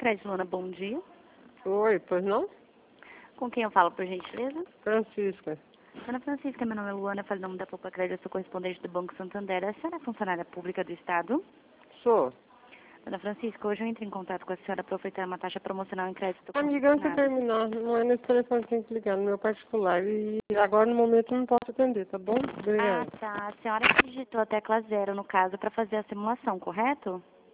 Crédito Luana, bom dia. Oi, pois não? Com quem eu falo, por gentileza? Francisca. Dona Francisca, meu nome é Luana, falo em nome da Poupa Crédito, eu sou correspondente do Banco Santander. A senhora é funcionária pública do Estado? Sou. Dona Francisca, hoje eu entro em contato com a senhora para ofertar uma taxa promocional em crédito Amiga, antes de consignado. terminar, não é nesse telefone que tem que ligar, no meu particular. E agora, no momento, eu não posso atender, tá bom? Ah, Obrigada. tá. A senhora que digitou a tecla 0, no caso, para fazer a simulação, correto?